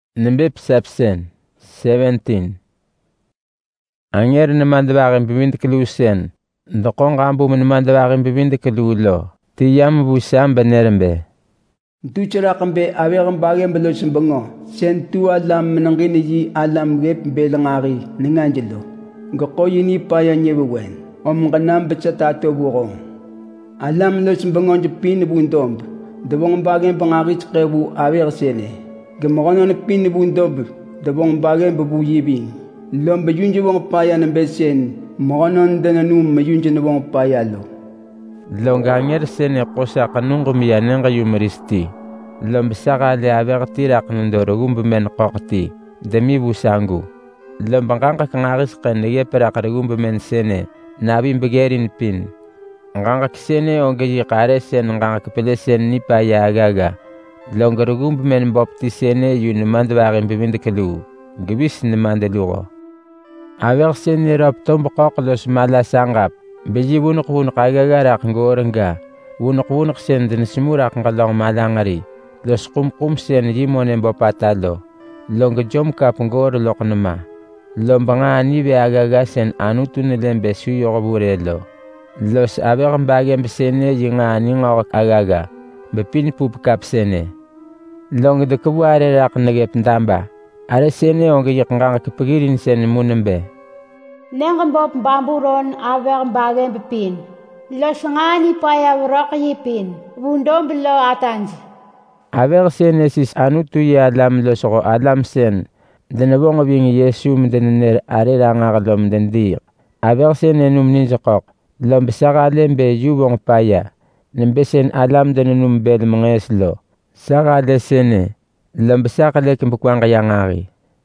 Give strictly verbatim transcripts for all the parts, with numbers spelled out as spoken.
Nimbe Psapsen seventeen. Anger ni mandabagin bibindi kilusen. Ndokong gambu ni mandabagin bibindi kilulo. Tiyam bu samba nerembe. Tu cara kambe awegam bagen belo simbango. Sen tu alam menangini yi alam gep belangari ninganjelo. Goko yini paya nyewen. Om ganam becata to burong. Alam lo simbango jepin bundom. Debong bagen bangari tkebu aweg sene. Gemono ne pin bundob. Debong bagen bebu yibing. Lom bejunje wong paya na besen. Monon dananum mejunje ne wong paya lo. Longanger sene kosa kanungum ya nenga yumristi. Lombsaga le averti rak nundorogum men qokti. Demi busangu. Lombanganga kangaris kan ye perakagum men sene. Nabi begerin pin. Nganga kisene ongeji kare sen nganga kepele sen ni paya agaga. Longarugum men bopti sene yun mandwarin bibind kelu. Gibis ni mandelugo. Aver sene rap tomb qoklos mala sangap. Beji wunuk wunuk agagarak ngorenga. Wunuk wunuk sen din simurak ngalong malangari. Los kum kum sen yimonen bopatalo. Longa jom kap ngor loknama. Lombanga ni be agaga sen anutun lembe suyo burelo. Los aver bagen sene yinga ni ngok agaga. Bepin pup kap sene. Longa de kuware rak negep ndamba. Are sene onge yikanga kipigirin sen munembe. Nengen bop bamburon aver bagen bepin. Los ngani paya wrok yipin. Wundom below atanj. Aver sene sis anutu ya alam losoko alam sen. Denebong bing yesu mdener are rangaglom dendir. Aver sene num ninjokok. Lombsaga lembe yubong paya. Nembesen alam denenum bel mengeslo. Saga de sene. Lombsaga lekim bukwanga yangari.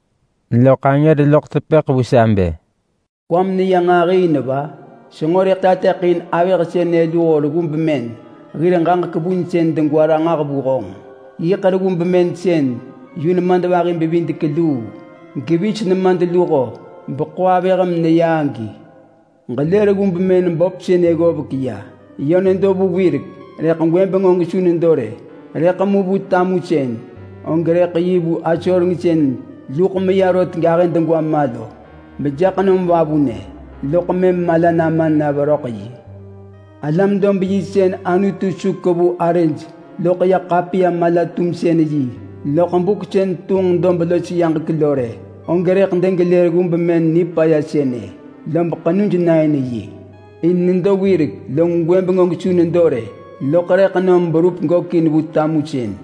Lokanya de lok tepek busambe. Kwam ni yangari ne ba. Singore tatekin awer sene duo lugum bemen. Rirang kabun sen dengwara ngabugong. Yikarugum bemen sen. Yun mandawarin bibindi kelu. Gibich ne mandalugo. Bukwa veram ne yangi. Ngalerugum bemen bop sene gobukia. Yonendo bu wirik. Rekang wembengong sunendore. Rekamu bu tamu sen. Ongrek yibu achorng sen. Lukumiyarot garen dengwa malo. Bejakanum babune. Lukumem malanaman na barokayi. Alam dom biyisen anutu sukobu arange. Lokaya kapia malatum seneji. Lokambuk sen tung dom belosi yang kilore. Ongrek dengeler gumbemen nipaya sene. Lomba kanunj naine yi. Inindo wirik long wembengong sunendore. Lokare kanam barup ngokin butamu sen.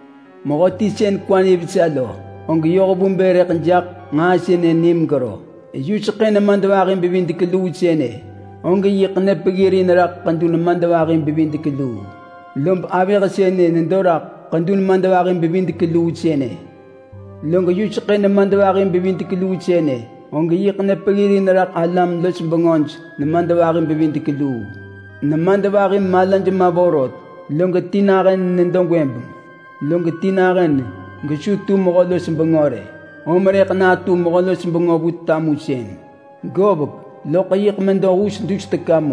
Mogoti sen kwani bisalo. Ongi yoko bumbere kanjak nga sene nim garo. Yusakena mandawarin bibindi kelu sene. Ongi yikne pegirin rak kandun mandawarin bibindi kelu. Lomb avera sene nendorak kandun mandawarin bibindi kelu sene. Longa yusakena mandawarin bibindi kelu sene. Ongi yikne pegirin rak alam los bangonj na mandawarin bibindi kelu. Na mandawarin malanj maborot. Longa tinaren nendongwemb. Longa tinaren Geshutu mogolos bangore. Omre kanatu mogolos bangobut tamu sen. Gobok lokayik mendo us dustakamo.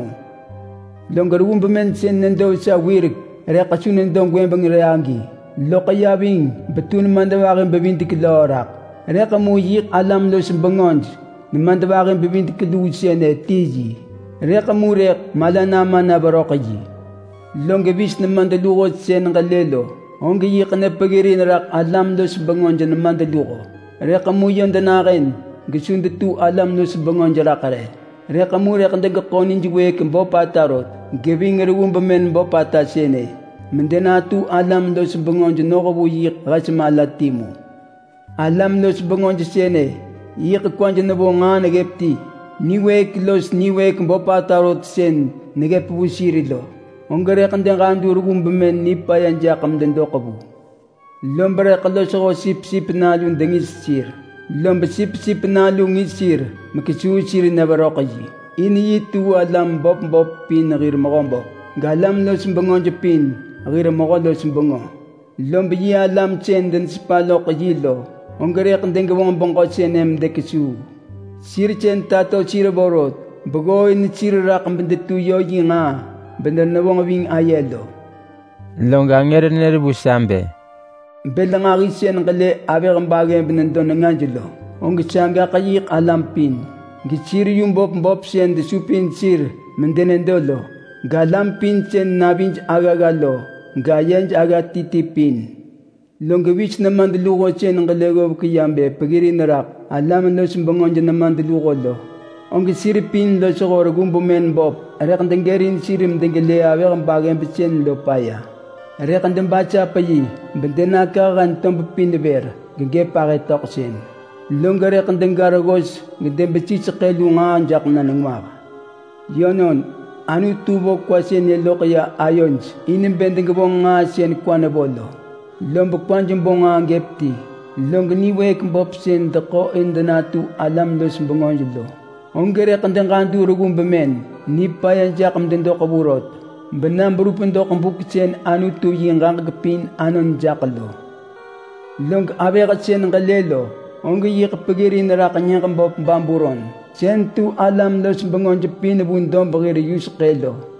Longarum bemen sen nendo sa wirik. Rekasunen dong gwembang reangi. Lokayabing betun mandawarin bebinti kilorak. Rekamu yik alam los bangonj. Mandawarin bebinti kilu sen tiji. Rekamu rek malanama na barokaji. Longabis na mandalugot sen galelo. Ongi yikne pegirin rak alam los bangonja na mandaluko. Rekamu yon danakin. Gisundutu alam los bangonja rakare. Rekamu rekandega konin jiwe kimbo patarot. Giving ruum bemen bo pata sene. Mendenatu alam los bangonja nokabu yik rasmalatimu. Alam los bangonja sene. Yik kwanja nabo nga negepti. Niwek los niwek bo patarot sen. Negepu sirilo. Ongare kandeng kandur gumbemen ni payan jakam den dokabu. Lombare kalosoko sip sip nalung dengis sir. Lomba sip sip nalung isir. Makisu sir na barokaji. Ini itu alam bop bop pin agir magombo. Galam los bangon pin agir magondo sumbango. Lomba yi alam chen den spalo kajilo. Ongare kandeng gawang bangko senem dekisu. Sir chen tato sir borot. Bagoy ni sir rakam bendetu yoyi nga. Benda na wong wing ayelo. Longa ngere nere busambe. Belangari sen ngale aver mbage benendon ngangelo. Ong changa kayik alampin. Gichir yung bop bop sen de supin sir mendenendolo. Galampin sen nabinj agagalo. Gayenj aga titipin. Longewich naman delugo sen ngalego kiyambe pagiri narak. Alam no sumbongon naman delugo lo. Ong siripin lo sogor gumbumen bop. Rekan dengerin sirim dengele aver mbage besen lo paya. Rekan dembaca payi. Bendena karan tombupin ber. Gege pare toksen. Longare kan dengaragos gede beci sekelungan jak nanengmar. Yonon anu tubo kwasen ye lokya ayons inin bendeng bonga sen kwana bolo. Lombo kwanjum bonga gepti. Long ni wek bopsen de ko indenatu alam los bongonjlo. Ongere kan dengandu rugum bemen ni payan jakam dendo kaburot. Benam berupun do kambuksen anu tu yingang gepin anon jakalo. Long abegatsen ngalelo. Ongge yik pagiri nara kanyang bamburon. Sentu alam los bangon jepin bundom bagiri yus kelo.